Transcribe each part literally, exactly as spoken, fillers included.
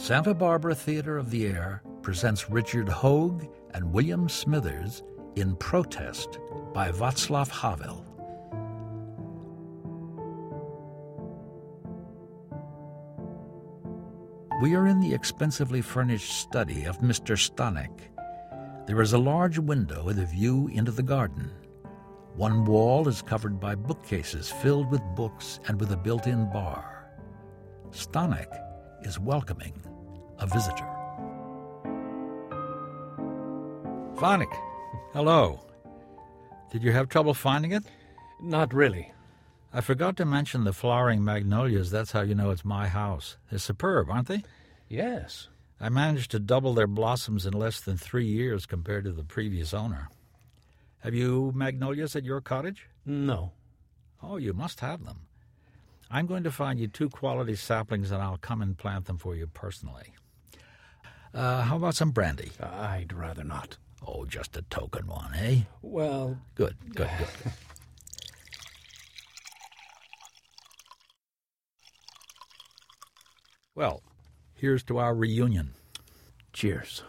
Santa Barbara Theater of the Air presents Richard Hoag and William Smithers in Protest by Václav Havel. We are in the expensively furnished study of Mister Stanek. There is a large window with a view into the garden. One wall is covered by bookcases filled with books and with a built-in bar. Stanek is welcoming a visitor. Stanek, hello. Did you have trouble finding it? Not really. I forgot to mention the flowering magnolias. That's how you know it's my house. They're superb, aren't they? Yes. I managed to double their blossoms in less than three years compared to the previous owner. Have you magnolias at your cottage? No. Oh, you must have them. I'm going to find you two quality saplings, and I'll come and plant them for you personally. Uh, how about some brandy? I'd rather not. Oh, just a token one, eh? Well... Good, good, good. Well, here's to our reunion. Cheers.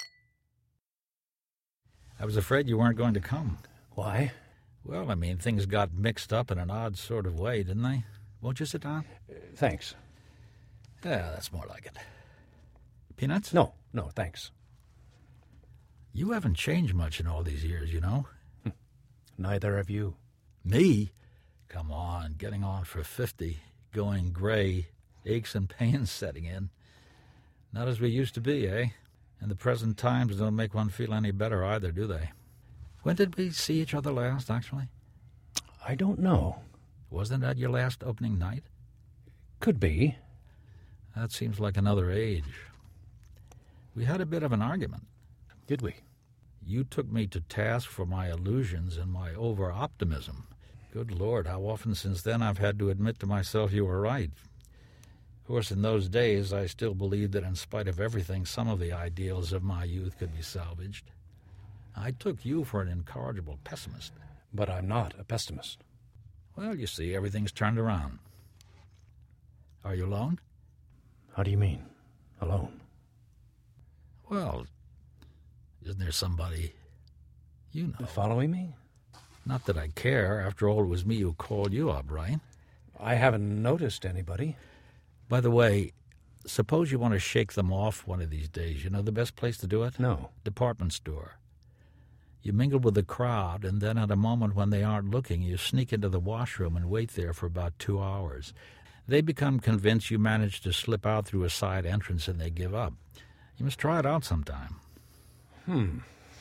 I was afraid you weren't going to come. Why? Well, I mean, things got mixed up in an odd sort of way, didn't they? Won't you sit down? Uh, thanks. Yeah, that's more like it. Peanuts? No, no, thanks. You haven't changed much in all these years, you know. Neither have you. Me? Come on, getting on for fifty, going gray, aches and pains setting in. Not as we used to be, eh? And the present times don't make one feel any better either, do they? When did we see each other last, actually? I don't know. Wasn't that your last opening night? Could be. That seems like another age. We had a bit of an argument. Did we? You took me to task for my illusions and my over-optimism. Good Lord, how often since then I've had to admit to myself you were right. Of course, in those days, I still believed that in spite of everything, some of the ideals of my youth could be salvaged. I took you for an incorrigible pessimist. But I'm not a pessimist. Well, you see, everything's turned around. Are you alone? How do you mean, alone? Well, isn't there somebody you know? Following me? Not that I care. After all, it was me who called you up, right? I haven't noticed anybody. By the way, suppose you want to shake them off one of these days. You know the best place to do it? No. Department store. You mingle with the crowd, and then at a moment when they aren't looking, you sneak into the washroom and wait there for about two hours. They become convinced you managed to slip out through a side entrance, and they give up. You must try it out sometime. Hmm.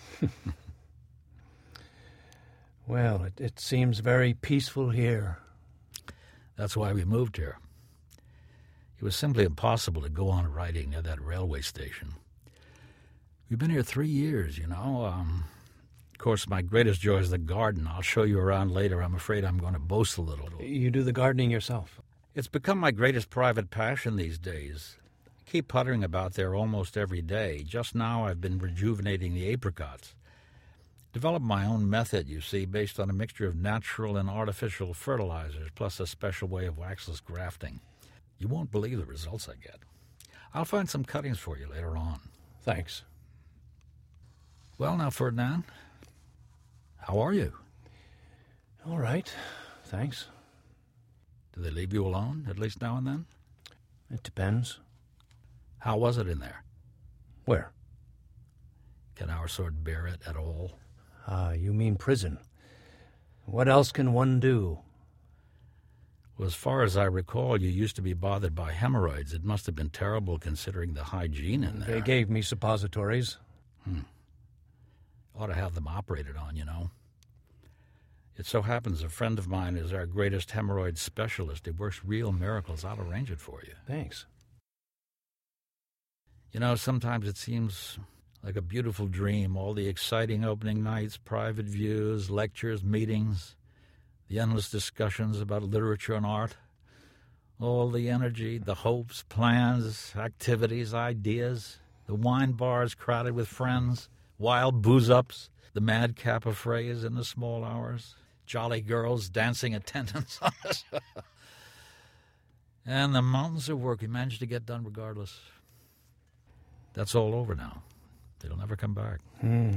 Well, it, it seems very peaceful here. That's why we moved here. It was simply impossible to go on writing near that railway station. We've been here three years, you know. Um, of course, my greatest joy is the garden. I'll show you around later. I'm afraid I'm going to boast a little. You do the gardening yourself? It's become my greatest private passion these days. I keep puttering about there almost every day. Just now I've been rejuvenating the apricots. Developed my own method, you see, based on a mixture of natural and artificial fertilizers, plus a special way of waxless grafting. You won't believe the results I get. I'll find some cuttings for you later on. Thanks. Well, now, Ferdinand, how are you? All right, thanks. Do they leave you alone, at least now and then? It depends. How was it in there? Where? Can our sort bear it at all? Ah, uh, you mean prison. What else can one do? Well, as far as I recall, you used to be bothered by hemorrhoids. It must have been terrible considering the hygiene in there. They gave me suppositories. Hmm. Ought to have them operated on, you know. It so happens a friend of mine is our greatest hemorrhoid specialist. He works real miracles. I'll arrange it for you. Thanks. You know, sometimes it seems like a beautiful dream. All the exciting opening nights, private views, lectures, meetings, the endless discussions about literature and art, all the energy, the hopes, plans, activities, ideas, the wine bars crowded with friends, wild booze-ups, the madcap affrays in the small hours, jolly girls dancing attendance on us. And the mountains of work we managed to get done regardless. That's all over now. They'll never come back. Hmm.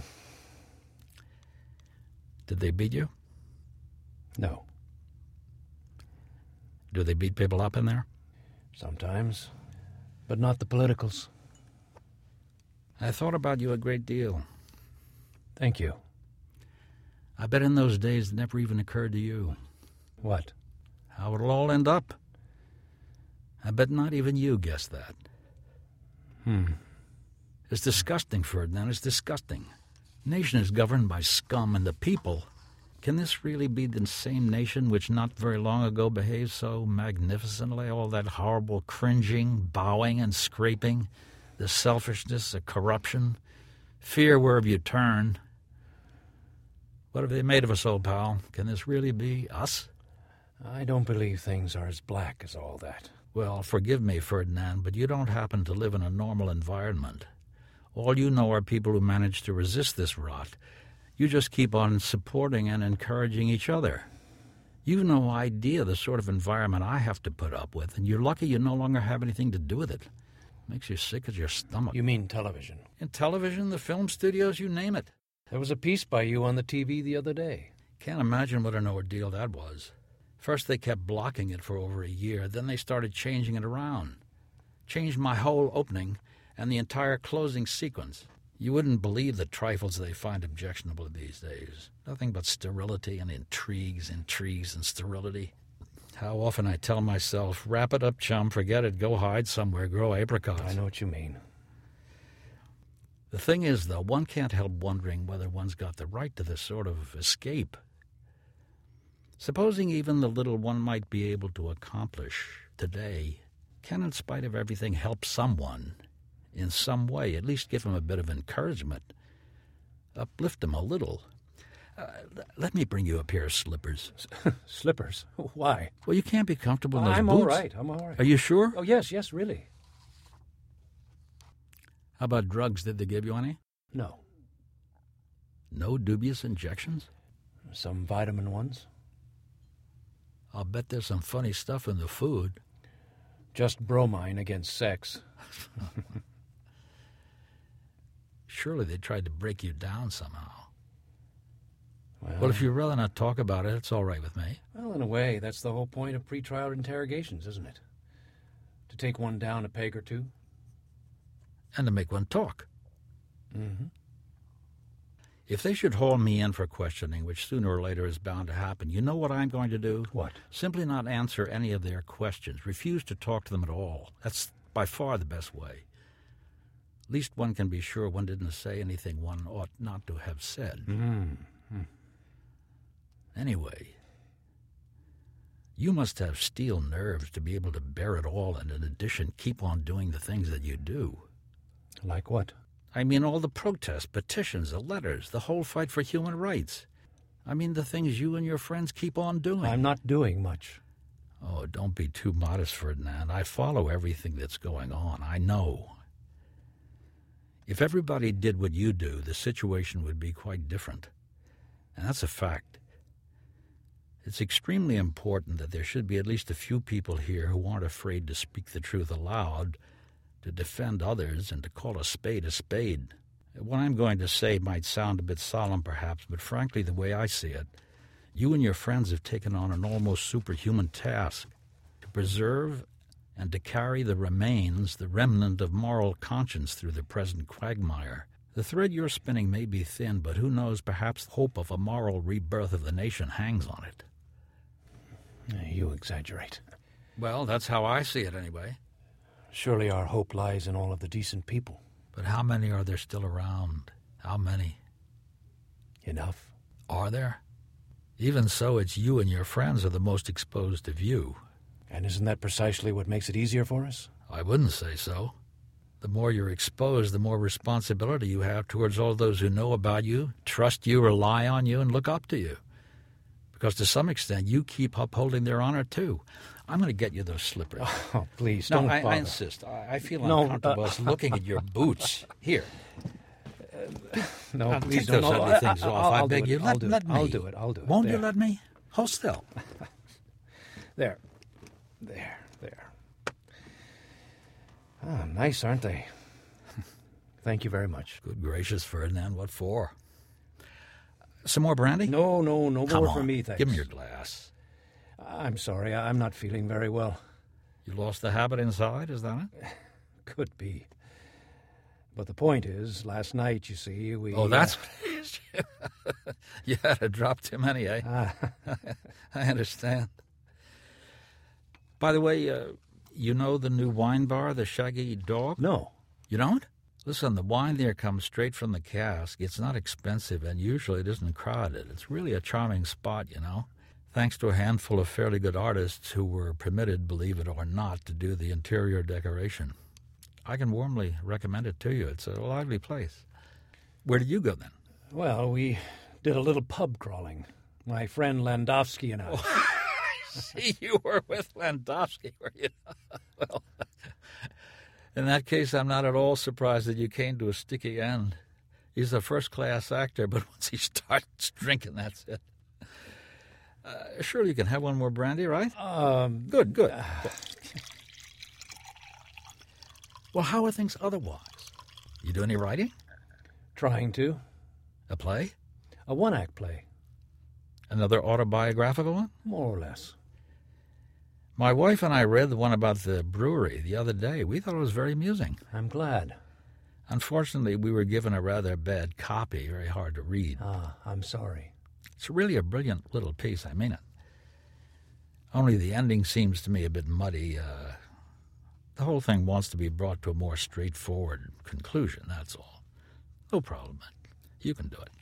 Did they beat you? No. Do they beat people up in there? Sometimes. But not the politicals. I thought about you a great deal. Thank you. I bet in those days it never even occurred to you. What? How it'll all end up. I bet not even you guessed that. Hmm. It's disgusting, Ferdinand. It's disgusting. Nation is governed by scum and the people. Can this really be the same nation which not very long ago behaved so magnificently? All that horrible cringing, bowing, and scraping, the selfishness, the corruption, fear wherever you turn. What have they made of us, old pal? Can this really be us? I don't believe things are as black as all that. Well, forgive me, Ferdinand, but you don't happen to live in a normal environment. All you know are people who manage to resist this rot. You just keep on supporting and encouraging each other. You've no idea the sort of environment I have to put up with, and you're lucky you no longer have anything to do with it. Makes you sick at your stomach. You mean television? In television, the film studios, you name it. There was a piece by you on the T V the other day. Can't imagine what an ordeal that was. First they kept blocking it for over a year, then they started changing it around. Changed my whole opening and the entire closing sequence. You wouldn't believe the trifles they find objectionable these days. Nothing but sterility and intrigues, intrigues and sterility. How often I tell myself, wrap it up, chum, forget it, go hide somewhere, grow apricots. I know what you mean. The thing is, though, one can't help wondering whether one's got the right to this sort of escape. Supposing even the little one might be able to accomplish today can, in spite of everything, help someone in some way, at least give him a bit of encouragement, uplift him a little. Uh, let me bring you a pair of slippers. Slippers? Why? Well, you can't be comfortable in those I'm boots. all right. I'm all right. Are you sure? Oh, yes, yes, really. How about drugs? Did they give you any? No. No dubious injections? Some vitamin ones. I'll bet there's some funny stuff in the food. Just bromine against sex. Surely they tried to break you down somehow. Well, Well, if you'd rather not talk about it, it's all right with me. well, in a way, that's the whole point of pretrial interrogations, isn't it? To take one down a peg or two. And to make one talk. Mm-hmm. If they should haul me in for questioning, which sooner or later is bound to happen, you know what I'm going to do? What? Simply not answer any of their questions. Refuse to talk to them at all. That's by far the best way. At least one can be sure one didn't say anything one ought not to have said. Mm-hmm. Anyway, you must have steel nerves to be able to bear it all and, in addition, keep on doing the things that you do. Like what? I mean, all the protests, petitions, the letters, the whole fight for human rights. I mean, the things you and your friends keep on doing. I'm not doing much. Oh, don't be too modest, Ferdinand. I follow everything that's going on. I know. If everybody did what you do, the situation would be quite different. And that's a fact. It's extremely important that there should be at least a few people here who aren't afraid to speak the truth aloud, to defend others, and to call a spade a spade. What I'm going to say might sound a bit solemn, perhaps, but frankly, the way I see it, you and your friends have taken on an almost superhuman task to preserve and to carry the remains, the remnant of moral conscience through the present quagmire. The thread you're spinning may be thin, but who knows, perhaps the hope of a moral rebirth of the nation hangs on it. You exaggerate. Well, that's how I see it anyway. Surely our hope lies in all of the decent people. But how many are there still around? How many? Enough. Are there? Even so, it's you and your friends are the most exposed to view. And isn't that precisely what makes it easier for us? I wouldn't say so. The more you're exposed, the more responsibility you have towards all those who know about you, trust you, rely on you, and look up to you. Because to some extent, you keep upholding their honor, too. I'm going to get you those slippers. Oh, please, no, don't I, bother. I insist. I, I feel No, uncomfortable uh, looking at your boots. Here. No, Now, please take don't. those No, ugly things I'll, off. I'll, I I'll beg do you. it. Let, I'll do let it. me. I'll do it. I'll do it. Won't there. you let me? Hold still. There. There. There. Ah, nice, aren't they? Thank you very much. Good gracious, Ferdinand, what for? Some more brandy? No, no, no Come more on, for me, thanks. give me your glass. I'm sorry, I'm not feeling very well. You lost the habit inside, is that it? Could be. But the point is, last night, you see, we... Oh, that's what it is. You had a drop too many, eh? Ah. I understand. By the way, uh, you know the new wine bar, the Shaggy Dog? No. You don't? Listen, the wine there comes straight from the cask. It's not expensive, and usually it isn't crowded. It's really a charming spot, you know, thanks to a handful of fairly good artists who were permitted, believe it or not, to do the interior decoration. I can warmly recommend it to you. It's a lively place. Where did you go then? Well, we did a little pub crawling. My friend Landowski and I. Oh, see, you were with Landowski, were you? Well, in that case, I'm not at all surprised that you came to a sticky end. He's a first-class actor, but once he starts drinking, that's it. Uh, surely you can have one more brandy, right? Um, Good, good. Well, how are things otherwise? You do any writing? Trying to. A play? A one-act play. Another autobiographical one? More or less. My wife and I read the one about the brewery the other day. We thought it was very amusing. I'm glad. Unfortunately, we were given a rather bad copy, very hard to read. Ah, I'm sorry. It's really a brilliant little piece, I mean it. Only the ending seems to me a bit muddy. Uh, the whole thing wants to be brought to a more straightforward conclusion, that's all. No problem. You can do it.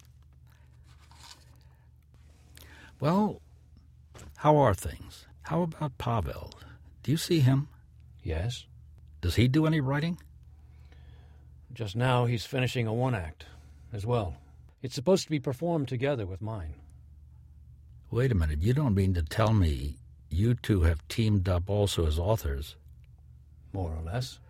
Well, how are things? How about Pavel? Do you see him? Yes? Does he do any writing? Just now he's finishing a one-act as well. It's supposed to be performed together with mine. Wait a minute. You don't mean to tell me you two have teamed up also as authors? More or less.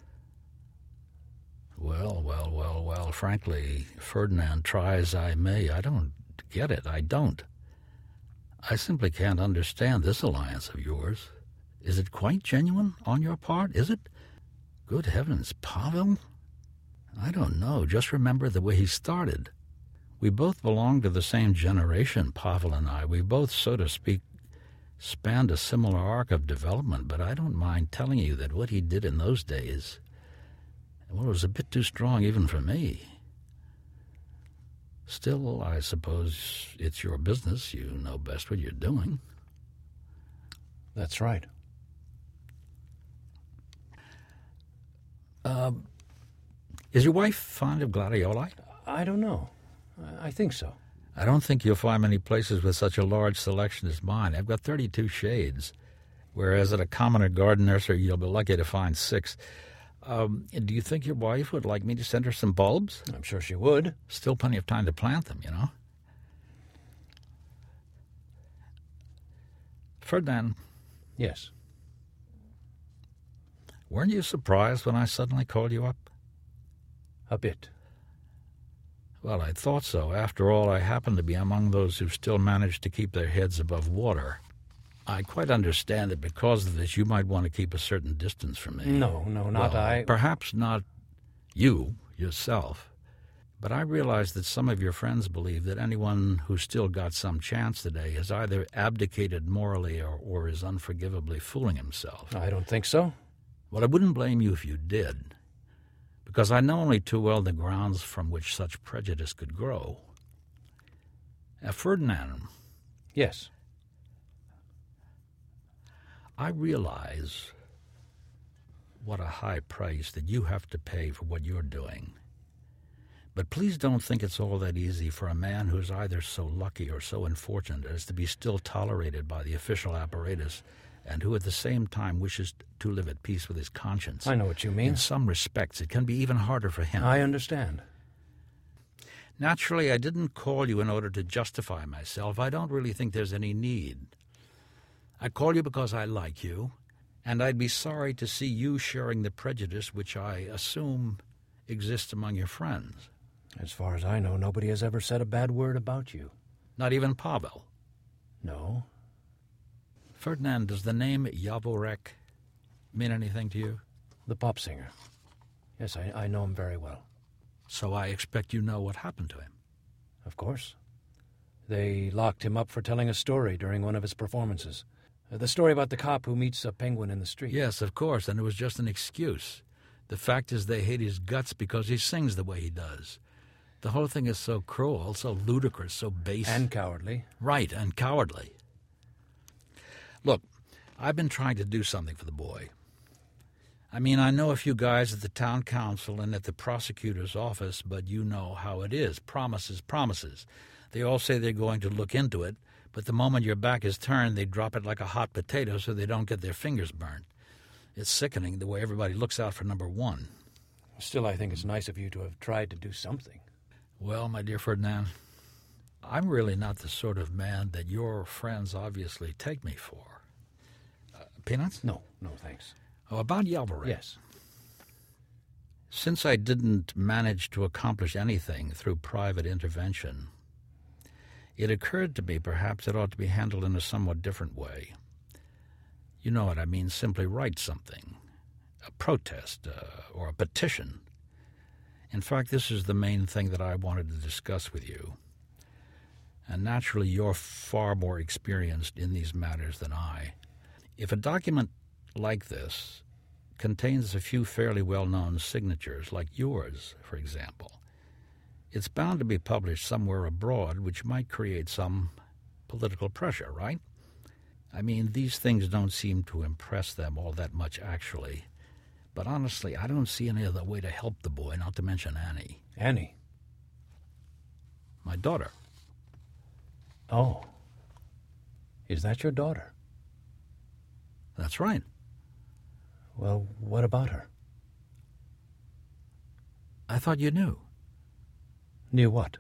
Well, well, well, well, frankly, Ferdinand, try as I may, I don't get it. I don't. I simply can't understand this alliance of yours. Is it quite genuine on your part? Is it? Good heavens, Pavel? I don't know. Just remember the way he started. We both belong to the same generation, Pavel and I. We both, so to speak, spanned a similar arc of development, but I don't mind telling you that what he did in those days, well, it was a bit too strong even for me. Still, I suppose it's your business. You know best what you're doing. That's right. Uh, is your wife fond of gladioli? I don't know. I think so. I don't think you'll find many places with such a large selection as mine. I've got thirty-two shades, whereas at a commoner garden nursery you'll be lucky to find six. Um, do you think your wife would like me to send her some bulbs? I'm sure she would. Still plenty of time to plant them, you know. Ferdinand. Yes. Weren't you surprised when I suddenly called you up? A bit. Well, I thought so. After all, I happen to be among those who still manage to keep their heads above water. I quite understand that because of this you might want to keep a certain distance from me. No, no, not well, I. Perhaps not you, yourself. But I realize that some of your friends believe that anyone who's still got some chance today has either abdicated morally or, or is unforgivably fooling himself. I don't think so. Well, I wouldn't blame you if you did, because I know only too well the grounds from which such prejudice could grow. Now, Ferdinand. Yes. I realize what a high price that you have to pay for what you're doing. But please don't think it's all that easy for a man who's either so lucky or so unfortunate as to be still tolerated by the official apparatus and who at the same time wishes to live at peace with his conscience. I know what you mean. In some respects, it can be even harder for him. I understand. Naturally, I didn't call you in order to justify myself. I don't really think there's any need. I call you because I like you, and I'd be sorry to see you sharing the prejudice which I assume exists among your friends. As far as I know, nobody has ever said a bad word about you. Not even Pavel? No. Ferdinand, does the name Yavorek mean anything to you? The pop singer. Yes, I, I know him very well. So I expect you know what happened to him. Of course. They locked him up for telling a story during one of his performances. Uh, the story about the cop who meets a penguin in the street. Yes, of course, and it was just an excuse. The fact is they hate his guts because he sings the way he does. The whole thing is so cruel, so ludicrous, so base. And cowardly. Right, and cowardly. Look, I've been trying to do something for the boy. I mean, I know a few guys at the town council and at the prosecutor's office, but you know how it is. Promises, promises. They all say they're going to look into it, but the moment your back is turned, they drop it like a hot potato so they don't get their fingers burned. It's sickening the way everybody looks out for number one. Still, I think it's nice of you to have tried to do something. Well, my dear Ferdinand, I'm really not the sort of man that your friends obviously take me for. Uh, peanuts? No, no, thanks. Oh, about Yalvarez. Yes. Since I didn't manage to accomplish anything through private intervention, it occurred to me perhaps it ought to be handled in a somewhat different way. You know what I mean, simply write something, a protest uh, or a petition. In fact, this is the main thing that I wanted to discuss with you. And naturally, you're far more experienced in these matters than I. If a document like this contains a few fairly well-known signatures, like yours, for example, it's bound to be published somewhere abroad, which might create some political pressure, right? I mean, these things don't seem to impress them all that much, actually. But honestly, I don't see any other way to help the boy, not to mention Annie. Annie? My daughter. Oh. Is that your daughter? That's right. Well, what about her? I thought you knew. Knew what?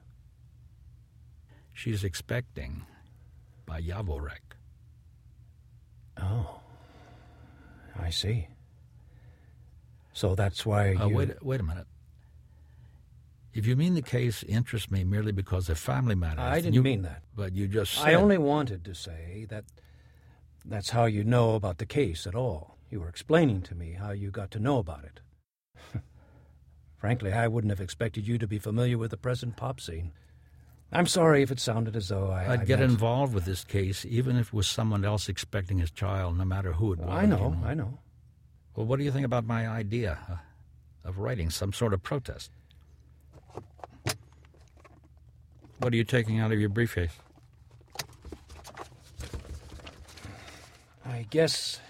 She's expecting by Yavorek. Oh. I see. So that's why you... Uh, wait, wait a minute. If you mean the case interests me merely because of family matters... I didn't you, mean that. But you just said... I only wanted to say that that's how you know about the case at all. You were explaining to me how you got to know about it. Frankly, I wouldn't have expected you to be familiar with the present pop scene. I'm sorry if it sounded as though I... I'd I get meant... involved with this case even if it was someone else expecting his child, no matter who it was. I know, you know. I know. Well, what do you think about my idea uh, of writing some sort of protest? What are you taking out of your briefcase? I guess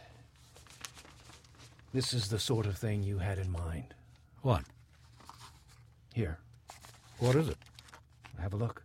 this is the sort of thing you had in mind. What? Here. What is it? Have a look.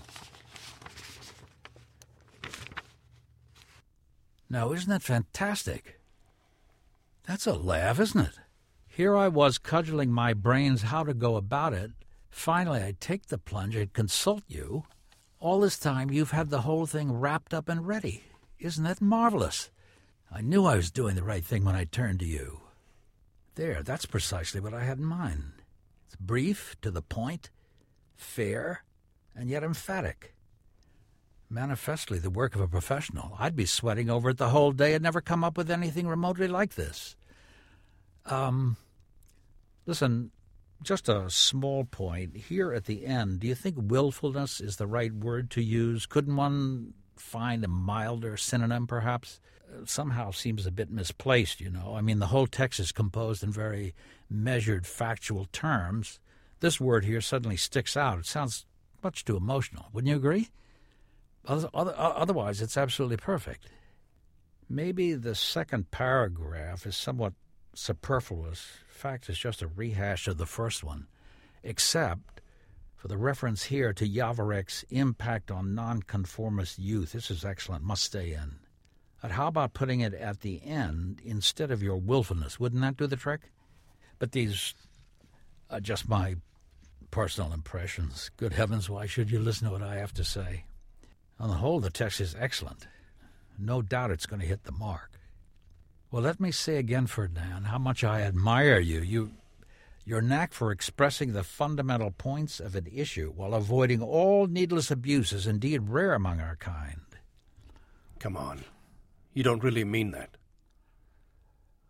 Now, isn't that fantastic? That's a laugh, isn't it? Here I was cudgeling my brains how to go about it. Finally, I take the plunge and consult you. All this time, you've had the whole thing wrapped up and ready. Isn't that marvelous? I knew I was doing the right thing when I turned to you. There, that's precisely what I had in mind. It's brief, to the point, fair, and yet emphatic. Manifestly the work of a professional. I'd be sweating over it the whole day and never come up with anything remotely like this. Um, listen, just a small point. Here at the end, do you think willfulness is the right word to use? Couldn't one find a milder synonym, perhaps? Somehow seems a bit misplaced, you know. I mean, the whole text is composed in very measured, factual terms. This word here suddenly sticks out. It sounds much too emotional. Wouldn't you agree? Otherwise, it's absolutely perfect. Maybe the second paragraph is somewhat superfluous. In fact, it's just a rehash of the first one, except for the reference here to Yavorek's impact on nonconformist youth. This is excellent. Must stay in. But how about putting it at the end instead of your willfulness? Wouldn't that do the trick? But these are just my personal impressions. Good heavens, why should you listen to what I have to say? On the whole, the text is excellent. No doubt it's going to hit the mark. Well, let me say again, Ferdinand, how much I admire you. You, your knack for expressing the fundamental points of an issue while avoiding all needless abuse is indeed rare among our kind. Come on. You don't really mean that.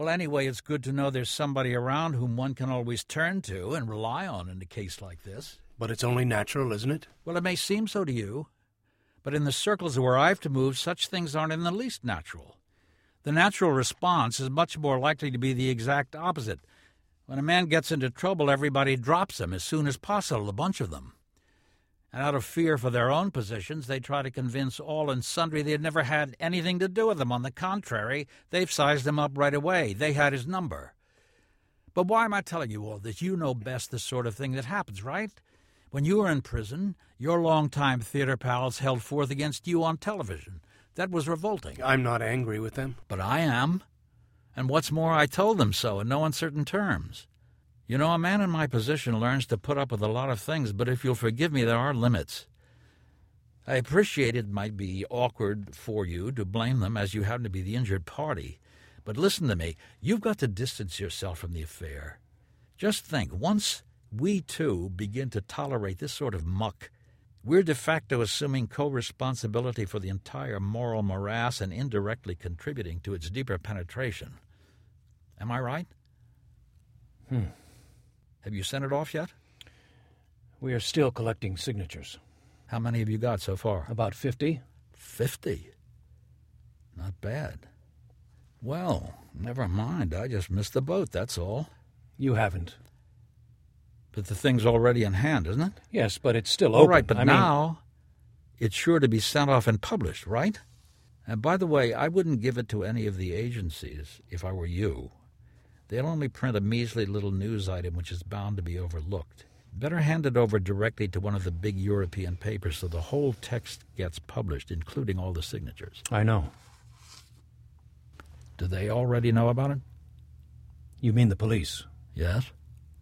Well, anyway, it's good to know there's somebody around whom one can always turn to and rely on in a case like this. But it's only natural, isn't it? Well, it may seem so to you, but in the circles where I have to move, such things aren't in the least natural. The natural response is much more likely to be the exact opposite. When a man gets into trouble, everybody drops him as soon as possible, a bunch of them. And out of fear for their own positions, they try to convince all and sundry they had never had anything to do with them. On the contrary, they've sized him up right away. They had his number. But why am I telling you all this? You know best the sort of thing that happens, right? When you were in prison, your longtime theater pals held forth against you on television. That was revolting. I'm not angry with them. But I am. And what's more, I told them so in no uncertain terms. You know, a man in my position learns to put up with a lot of things, but if you'll forgive me, there are limits. I appreciate it might be awkward for you to blame them as you happen to be the injured party. But listen to me, you've got to distance yourself from the affair. Just think, once we, too, begin to tolerate this sort of muck, we're de facto assuming co-responsibility for the entire moral morass and indirectly contributing to its deeper penetration. Am I right? Hmm. Have you sent it off yet? We are still collecting signatures. How many have you got so far? About fifty. Fifty? Not bad. Well, never mind. I just missed the boat, that's all. You haven't. But the thing's already in hand, isn't it? Yes, but it's still All open. right, but I now mean... it's sure to be sent off and published, right? And by the way, I wouldn't give it to any of the agencies if I were you. They'll only print a measly little news item which is bound to be overlooked. Better hand it over directly to one of the big European papers so the whole text gets published, including all the signatures. I know. Do they already know about it? You mean the police? Yes.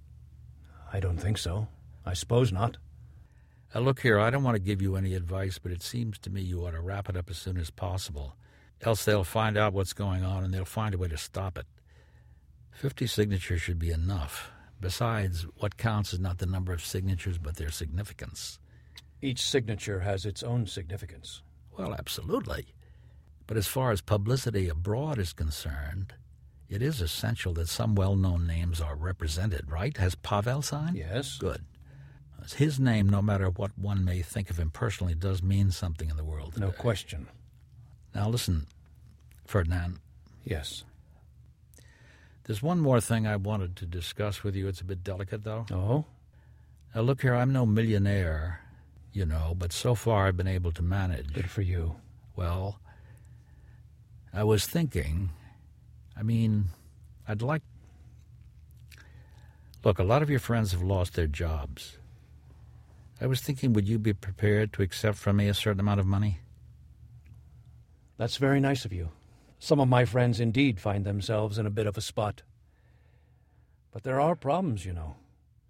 I don't think so. I suppose not. Now, look here, I don't want to give you any advice, but it seems to me you ought to wrap it up as soon as possible. Else they'll find out what's going on, and they'll find a way to stop it. Fifty signatures should be enough. Besides, what counts is not the number of signatures, but their significance. Each signature has its own significance. Well, absolutely. But as far as publicity abroad is concerned, it is essential that some well-known names are represented, right? Has Pavel signed? Yes. Good. His name, no matter what one may think of him personally, does mean something in the world today. No question. Now listen, Ferdinand. Yes. There's one more thing I wanted to discuss with you. It's a bit delicate, though. Oh? Now, look here, I'm no millionaire, you know, but so far I've been able to manage. Good for you. Well, I was thinking, I mean, I'd like... Look, a lot of your friends have lost their jobs. I was thinking, would you be prepared to accept from me a certain amount of money? That's very nice of you. Some of my friends indeed find themselves in a bit of a spot. But there are problems, you know.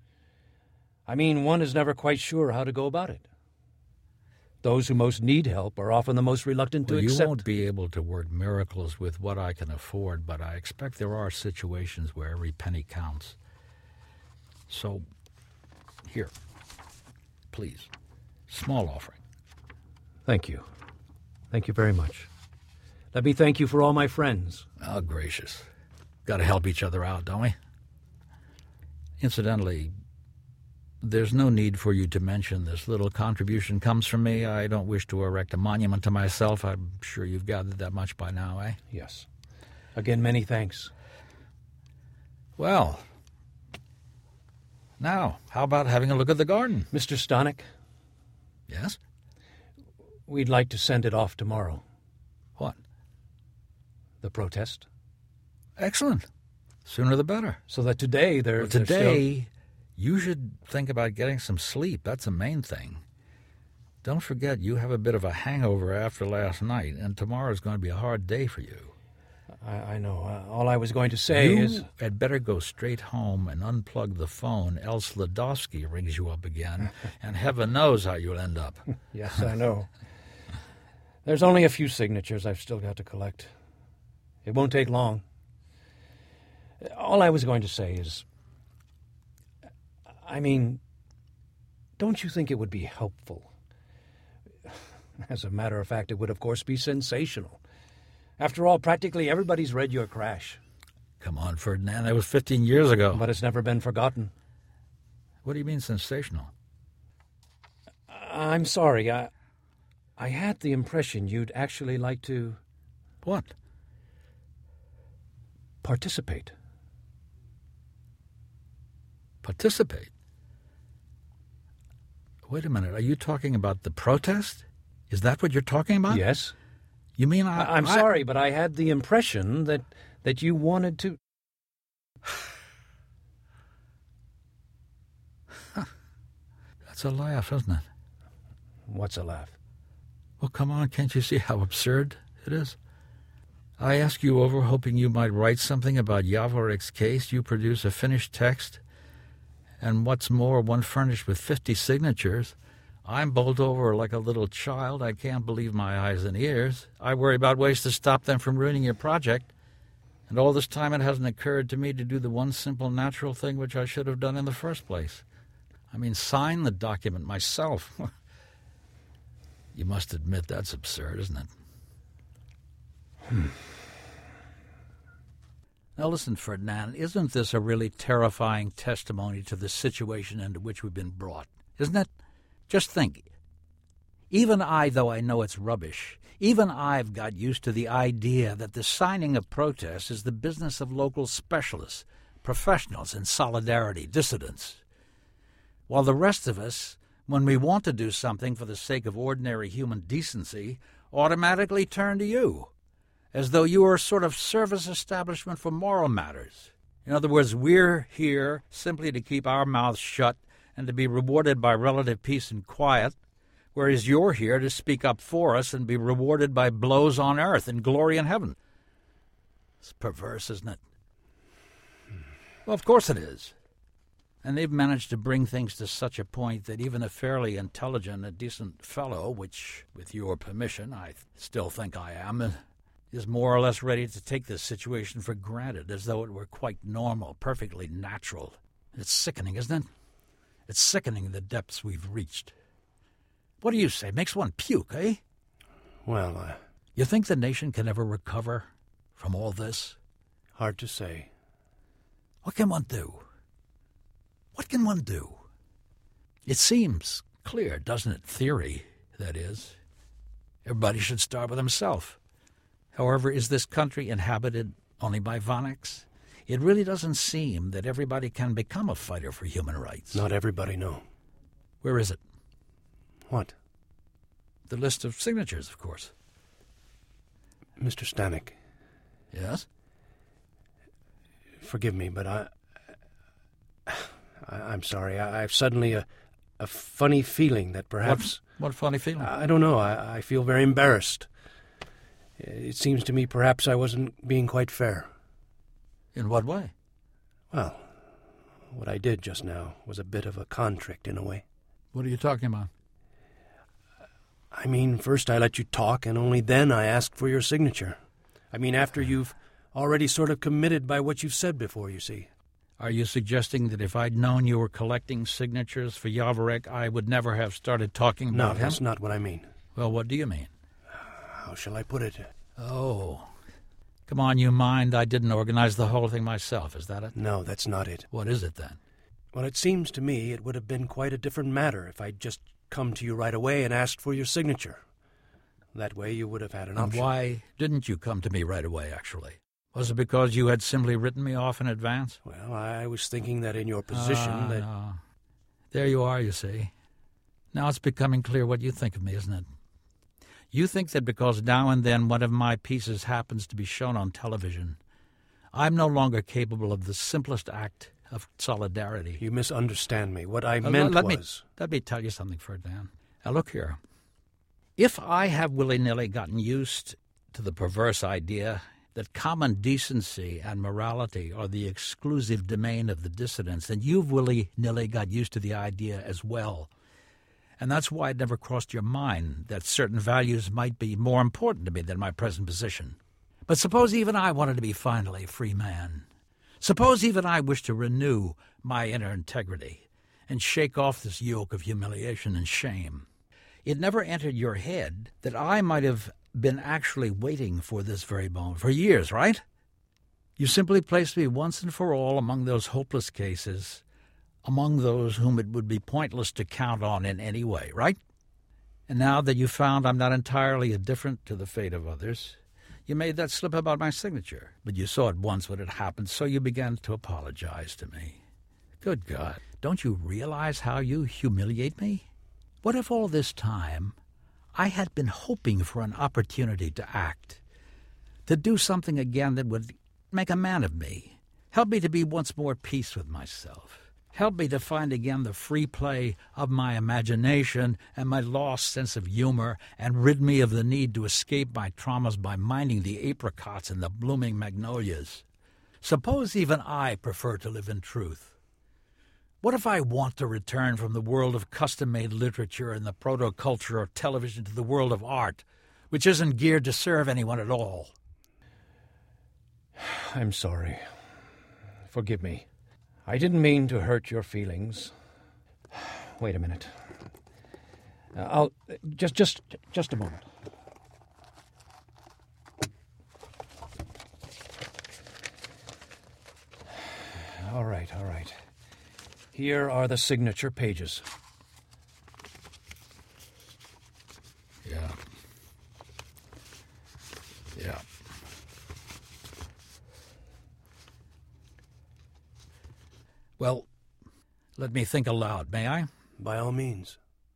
I mean, one is never quite sure how to go about it. Those who most need help are often the most reluctant well, to you accept... You won't be able to work miracles with what I can afford, but I expect there are situations where every penny counts. So, here, please, small offering. Thank you. Thank you very much. Let me thank you for all my friends. Oh, gracious. Got to help each other out, don't we? Incidentally, there's no need for you to mention this little contribution comes from me. I don't wish to erect a monument to myself. I'm sure you've gathered that much by now, eh? Yes. Again, many thanks. Well, now, how about having a look at the garden? Mister Stanek? Yes? We'd like to send it off tomorrow. What? The protest. Excellent. Sooner the better. So that today there... Well, today, still... you should think about getting some sleep. That's the main thing. Don't forget, you have a bit of a hangover after last night, and tomorrow's going to be a hard day for you. I, I know. Uh, all I was going to say you is... You had better go straight home and unplug the phone, else Ladovsky rings you up again, and heaven knows how you'll end up. Yes, I know. There's only a few signatures I've still got to collect. It won't take long. All I was going to say is... I mean, don't you think it would be helpful? As a matter of fact, it would, of course, be sensational. After all, practically everybody's read your crash. Come on, Ferdinand, that was fifteen years ago. But it's never been forgotten. What do you mean sensational? I'm sorry. I, I had the impression you'd actually like to... What? Participate. Participate? Wait a minute. Are you talking about the protest? Is that what you're talking about? Yes. You mean I... I I'm I, sorry, but I had the impression that, that you wanted to... That's a laugh, isn't it? What's a laugh? Well, come on, can't you see how absurd it is? I ask you over hoping you might write something about Javorek's case. You produce a finished text, and what's more, one furnished with fifty signatures. I'm bowled over like a little child. I can't believe my eyes and ears. I worry about ways to stop them from ruining your project. And all this time it hasn't occurred to me to do the one simple natural thing which I should have done in the first place. I mean, sign the document myself. You must admit that's absurd, isn't it? Hmm. Now listen, Ferdinand, isn't this a really terrifying testimony to the situation into which we've been brought? Isn't it? Just think. Even I, though I know it's rubbish, even I've got used to the idea that the signing of protests is the business of local specialists, professionals in solidarity, dissidents. While the rest of us, when we want to do something for the sake of ordinary human decency, automatically turn to you, as though you were a sort of service establishment for moral matters. In other words, we're here simply to keep our mouths shut and to be rewarded by relative peace and quiet, whereas you're here to speak up for us and be rewarded by blows on earth and glory in heaven. It's perverse, isn't it? Well, of course it is. And they've managed to bring things to such a point that even a fairly intelligent and decent fellow, which, with your permission, I still think I am, is more or less ready to take this situation for granted, as though it were quite normal, perfectly natural. It's sickening, isn't it? It's sickening the depths we've reached. What do you say? Makes one puke, eh? Well, uh... You think the nation can ever recover from all this? Hard to say. What can one do? What can one do? It seems clear, doesn't it? Theory, that is. Everybody should start with himself. However, is this country inhabited only by Vaneks? It really doesn't seem that everybody can become a fighter for human rights. Not everybody, no. Where is it? What? The list of signatures, of course. Mister Stanek. Yes? Forgive me, but I... I I'm sorry. I, I've suddenly a, a funny feeling that perhaps... What, what funny feeling? I don't know. I, I feel very embarrassed. It seems to me perhaps I wasn't being quite fair. In what way? Well, what I did just now was a bit of a contrict in a way. What are you talking about? I mean, first I let you talk, and only then I asked for your signature. I mean, after you've already sort of committed by what you've said before, you see. Are you suggesting that if I'd known you were collecting signatures for Javorek, I would never have started talking about him? No, that's not what I mean. Well, what do you mean? How shall I put it? Oh. Come on, you mind I didn't organize the whole thing myself, is that it? No, that's not it. What is it, then? Well, it seems to me it would have been quite a different matter if I'd just come to you right away and asked for your signature. That way you would have had an and option. Why didn't you come to me right away, actually? Was it because you had simply written me off in advance? Well, I was thinking that in your position uh, that... No. There you are, you see. Now it's becoming clear what you think of me, isn't it? You think that because now and then one of my pieces happens to be shown on television, I'm no longer capable of the simplest act of solidarity. You misunderstand me. What I uh, meant let was... Me, let me tell you something, Ferdinand. Now, look here. If I have willy-nilly gotten used to the perverse idea that common decency and morality are the exclusive domain of the dissidents, then you've willy-nilly got used to the idea as well. And that's why it never crossed your mind that certain values might be more important to me than my present position. But suppose even I wanted to be finally a free man. Suppose even I wished to renew my inner integrity and shake off this yoke of humiliation and shame. It never entered your head that I might have been actually waiting for this very moment for years, right? You simply placed me once and for all among those hopeless cases, among those whom it would be pointless to count on in any way, right? And now that you found I'm not entirely indifferent to the fate of others, you made that slip about my signature, but you saw at once what had happened, so you began to apologize to me. Good God, don't you realize how you humiliate me? What if all this time I had been hoping for an opportunity to act, to do something again that would make a man of me, help me to be once more at peace with myself, help me to find again the free play of my imagination and my lost sense of humor, and rid me of the need to escape my traumas by minding the apricots and the blooming magnolias? Suppose even I prefer to live in truth. What if I want to return from the world of custom-made literature and the proto-culture of television to the world of art, which isn't geared to serve anyone at all? I'm sorry. Forgive me. I didn't mean to hurt your feelings. Wait a minute. Uh, I'll... Just, just, just a moment. All right, all right. Here are the signature pages. Yeah. Yeah. Well, let me think aloud, may I? By all means.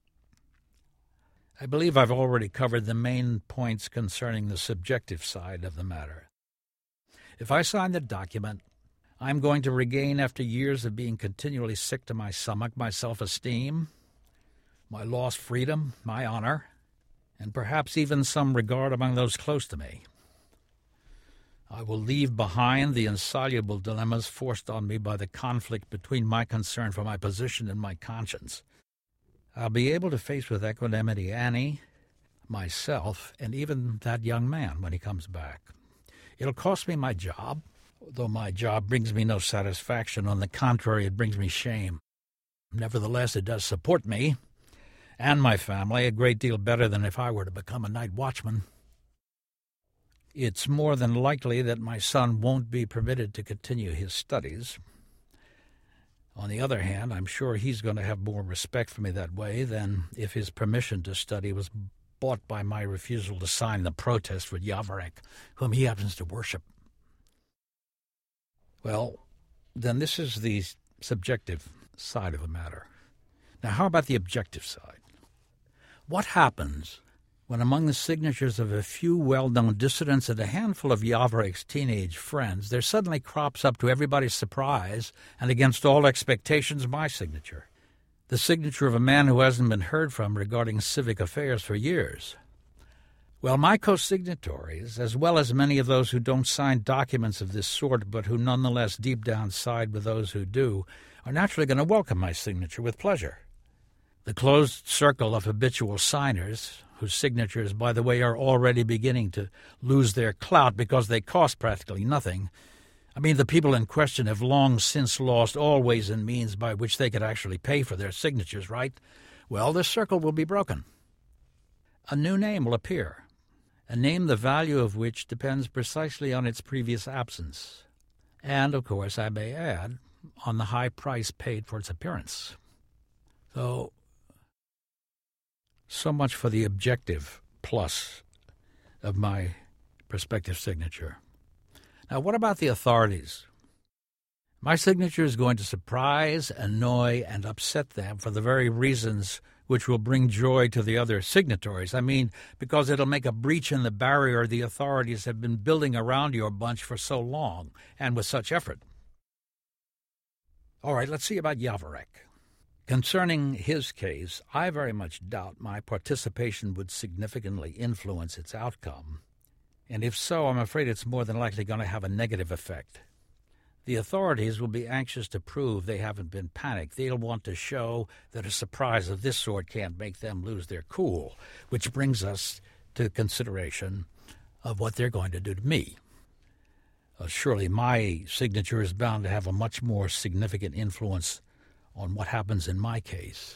I believe I've already covered the main points concerning the subjective side of the matter. If I sign the document, I'm going to regain, after years of being continually sick to my stomach, my self-esteem, my lost freedom, my honor, and perhaps even some regard among those close to me. I will leave behind the insoluble dilemmas forced on me by the conflict between my concern for my position and my conscience. I'll be able to face with equanimity Annie, myself, and even that young man when he comes back. It'll cost me my job, though my job brings me no satisfaction. On the contrary, it brings me shame. Nevertheless, it does support me and my family a great deal better than if I were to become a night watchman. It's more than likely that my son won't be permitted to continue his studies. On the other hand, I'm sure he's going to have more respect for me that way than if his permission to study was bought by my refusal to sign the protest for Yavarek, whom he happens to worship. Well, then this is the subjective side of the matter. Now, how about the objective side? What happens when among the signatures of a few well-known dissidents and a handful of Yavarek's teenage friends, there suddenly crops up, to everybody's surprise and against all expectations, my signature, the signature of a man who hasn't been heard from regarding civic affairs for years? Well, my co-signatories, as well as many of those who don't sign documents of this sort but who nonetheless deep down side with those who do, are naturally going to welcome my signature with pleasure. The closed circle of habitual signers, whose signatures, by the way, are already beginning to lose their clout because they cost practically nothing. I mean, the people in question have long since lost all ways and means by which they could actually pay for their signatures, right? Well, this circle will be broken. A new name will appear, a name the value of which depends precisely on its previous absence, and, of course, I may add, on the high price paid for its appearance. So, so much for the objective plus of my prospective signature. Now, what about the authorities? My signature is going to surprise, annoy, and upset them for the very reasons which will bring joy to the other signatories. I mean, because it'll make a breach in the barrier the authorities have been building around your bunch for so long and with such effort. All right, let's see about Yavarek. Concerning his case, I very much doubt my participation would significantly influence its outcome, and if so, I'm afraid it's more than likely going to have a negative effect. The authorities will be anxious to prove they haven't been panicked. They'll want to show that a surprise of this sort can't make them lose their cool, which brings us to consideration of what they're going to do to me. Uh, surely my signature is bound to have a much more significant influence on what happens in my case.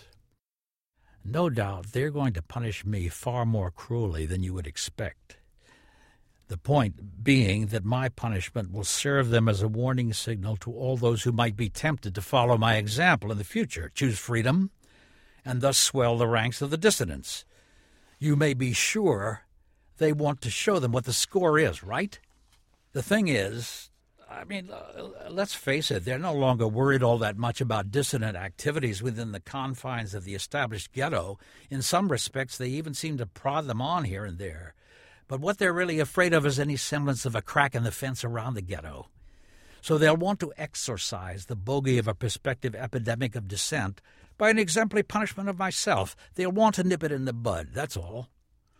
No doubt they're going to punish me far more cruelly than you would expect. The point being that my punishment will serve them as a warning signal to all those who might be tempted to follow my example in the future, choose freedom, and thus swell the ranks of the dissidents. You may be sure they want to show them what the score is, right? The thing is, I mean, uh, let's face it, they're no longer worried all that much about dissident activities within the confines of the established ghetto. In some respects, they even seem to prod them on here and there. But what they're really afraid of is any semblance of a crack in the fence around the ghetto. So they'll want to exorcise the bogey of a prospective epidemic of dissent by an exemplary punishment of myself. They'll want to nip it in the bud, that's all.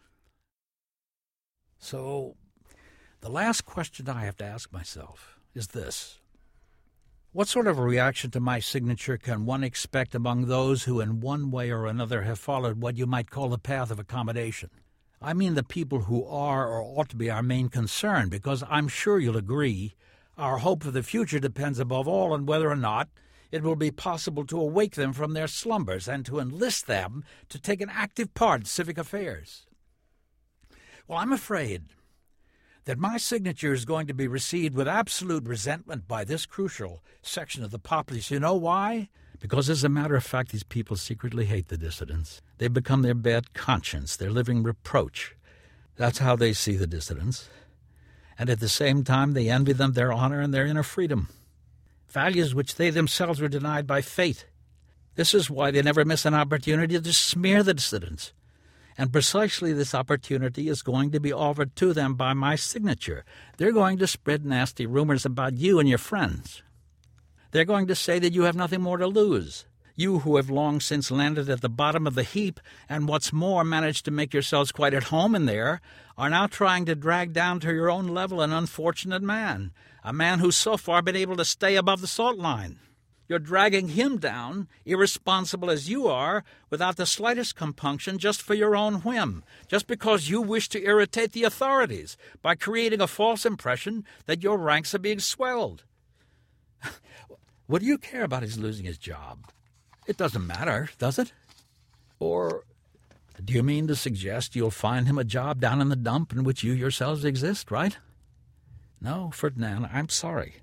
So the last question I have to ask myself is this. What sort of a reaction to my signature can one expect among those who in one way or another have followed what you might call the path of accommodation? I mean the people who are or ought to be our main concern, because I'm sure you'll agree our hope for the future depends above all on whether or not it will be possible to awake them from their slumbers and to enlist them to take an active part in civic affairs. Well, I'm afraid that my signature is going to be received with absolute resentment by this crucial section of the populace. You know why? Because, as a matter of fact, these people secretly hate the dissidents. They've become their bad conscience, their living reproach. That's how they see the dissidents. And at the same time, they envy them their honor and their inner freedom, values which they themselves were denied by fate. This is why they never miss an opportunity to smear the dissidents. And precisely this opportunity is going to be offered to them by my signature. They're going to spread nasty rumors about you and your friends. They're going to say that you have nothing more to lose. You who have long since landed at the bottom of the heap and what's more managed to make yourselves quite at home in there are now trying to drag down to your own level an unfortunate man, a man who's so far been able to stay above the salt line. You're dragging him down, irresponsible as you are, without the slightest compunction, just for your own whim, just because you wish to irritate the authorities by creating a false impression that your ranks are being swelled. What do you care about his losing his job? It doesn't matter, does it? Or do you mean to suggest you'll find him a job down in the dump in which you yourselves exist, right? No, Ferdinand, I'm sorry.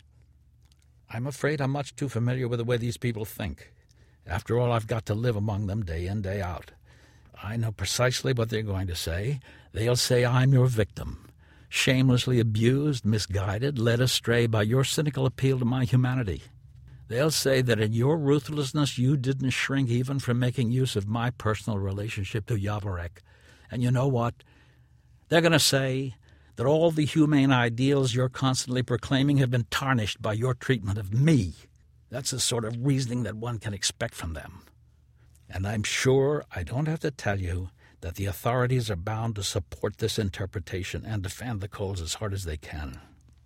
I'm afraid I'm much too familiar with the way these people think. After all, I've got to live among them day in, day out. I know precisely what they're going to say. They'll say I'm your victim, shamelessly abused, misguided, led astray by your cynical appeal to my humanity. They'll say that in your ruthlessness you didn't shrink even from making use of my personal relationship to Yavorek. And you know what? They're going to say that all the humane ideals you're constantly proclaiming have been tarnished by your treatment of me. That's the sort of reasoning that one can expect from them. And I'm sure I don't have to tell you that the authorities are bound to support this interpretation and defend the Coles as hard as they can.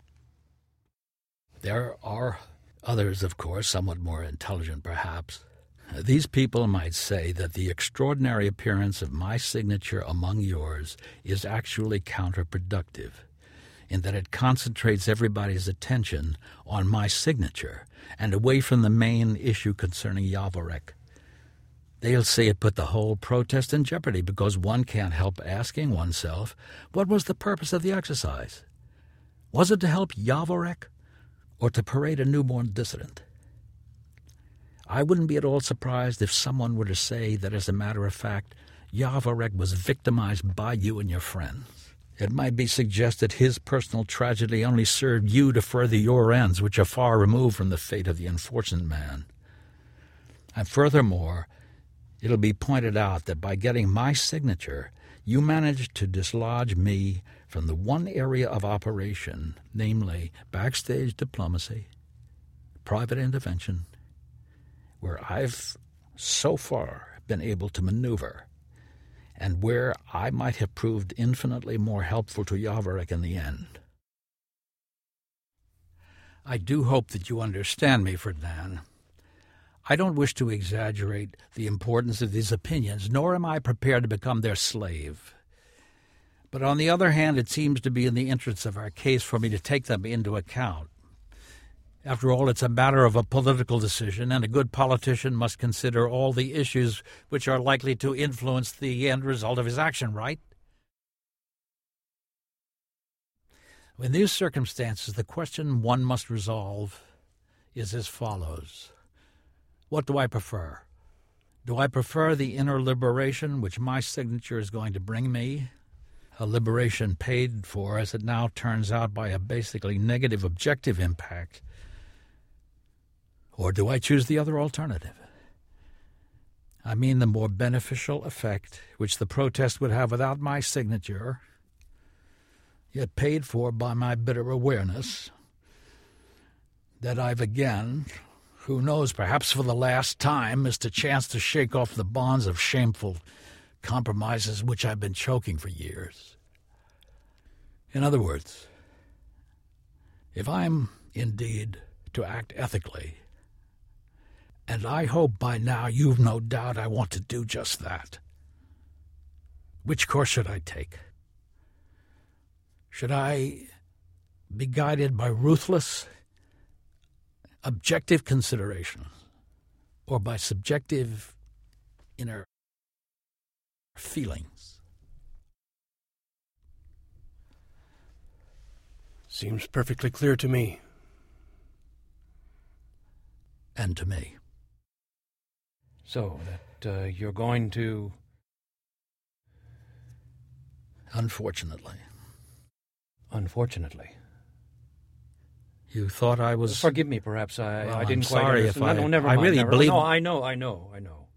There are others, of course, somewhat more intelligent perhaps. These people might say that the extraordinary appearance of my signature among yours is actually counterproductive, in that it concentrates everybody's attention on my signature and away from the main issue concerning Yavorek. They'll say it put the whole protest in jeopardy because one can't help asking oneself, what was the purpose of the exercise? Was it to help Yavorek or to parade a newborn dissident? I wouldn't be at all surprised if someone were to say that, as a matter of fact, Yavorek was victimized by you and your friends. It might be suggested his personal tragedy only served you to further your ends, which are far removed from the fate of the unfortunate man. And furthermore, it'll be pointed out that by getting my signature, you managed to dislodge me from the one area of operation, namely backstage diplomacy, private intervention, where I've so far been able to maneuver, and where I might have proved infinitely more helpful to Yavorek in the end. I do hope that you understand me, Ferdinand. I don't wish to exaggerate the importance of these opinions, nor am I prepared to become their slave. But on the other hand, it seems to be in the interests of our case for me to take them into account. After all, it's a matter of a political decision, and a good politician must consider all the issues which are likely to influence the end result of his action, right? In these circumstances, the question one must resolve is as follows. What do I prefer? Do I prefer the inner liberation which my signature is going to bring me, a liberation paid for, as it now turns out, by a basically negative objective impact, or do I choose the other alternative? I mean the more beneficial effect which the protest would have without my signature, yet paid for by my bitter awareness that I've again, who knows, perhaps for the last time, missed a chance to shake off the bonds of shameful compromises which I've been choking for years. In other words, if I'm indeed to act ethically, and I hope by now you've no doubt I want to do just that, which course should I take? Should I be guided by ruthless, objective considerations, or by subjective inner feelings? Seems perfectly clear to me. And to me. So, that uh, you're going to... Unfortunately. Unfortunately. You thought I was... Forgive me, perhaps I, well, I didn't I'm quite sorry understand. if I... No, no, never I mind. really never, believe... No, I know, I know, I know.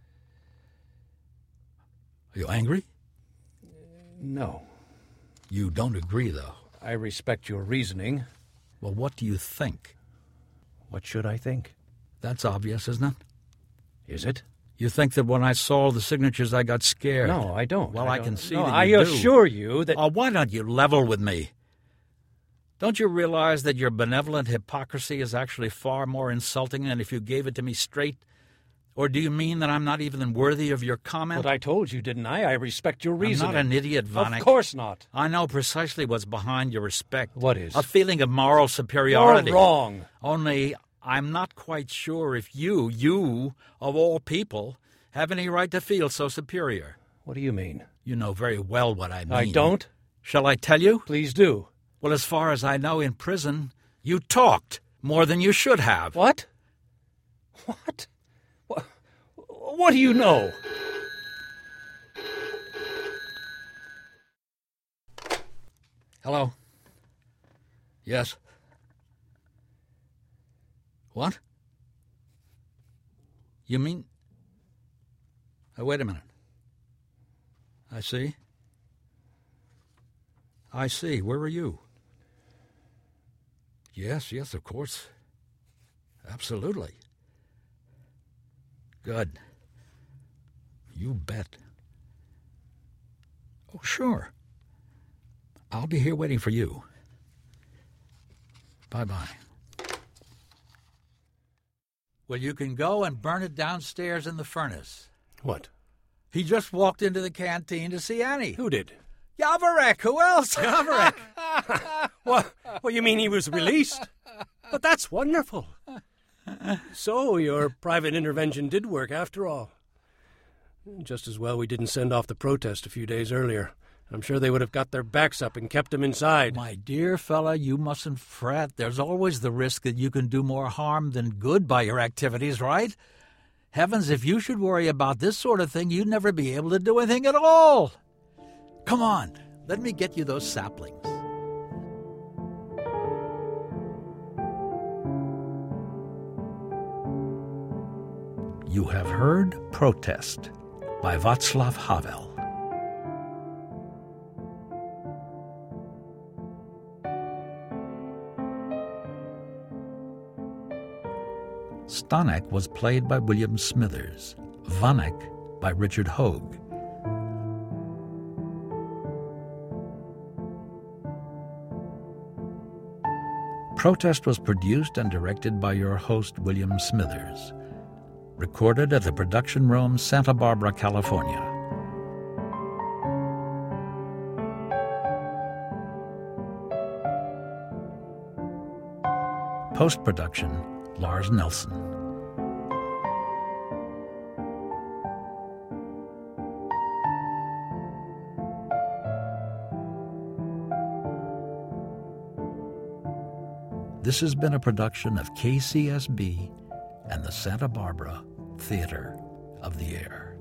Are you angry? No. You don't agree, though. I respect your reasoning. Well, what do you think? What should I think? That's obvious, isn't it? Is it? You think that when I saw the signatures I got scared. No, I don't. Well, I, I don't. can see no, that I you do. assure you that... Oh, why don't you level with me? Don't you realize that your benevolent hypocrisy is actually far more insulting than if you gave it to me straight? Or do you mean that I'm not even worthy of your comment? But I told you, didn't I? I respect your reasoning. I'm not an idiot, Vanek. Of course not. I know precisely what's behind your respect. What is? A feeling of moral superiority. You're wrong. Only I'm not quite sure if you, you, of all people, have any right to feel so superior. What do you mean? You know very well what I mean. I don't. Shall I tell you? Please do. Well, as far as I know, in prison, you talked more than you should have. What? What? What, what do you know? Hello? Yes? What? You mean... Oh, wait a minute. I see. I see. Where are you? Yes, yes, of course. Absolutely. Good. You bet. Oh, sure. I'll be here waiting for you. Bye-bye. Well, you can go and burn it downstairs in the furnace. What? He just walked into the canteen to see Annie. Who did? Yavarek. Who else? Yavarek. What? What, you mean he was released? But that's wonderful. So your private intervention did work after all. Just as well we didn't send off the protest a few days earlier. I'm sure they would have got their backs up and kept him inside. My dear fella, you mustn't fret. There's always the risk that you can do more harm than good by your activities, right? Heavens, if you should worry about this sort of thing, you'd never be able to do anything at all. Come on, let me get you those saplings. You have heard Protest by Václav Havel. Stanek was played by William Smithers, Vanek by Richard Hogue. Protest was produced and directed by your host, William Smithers. Recorded at the Production Room, Santa Barbara, California. Post-production, Lars Nelson. This has been a production of K C S B and the Santa Barbara Theater of the Air.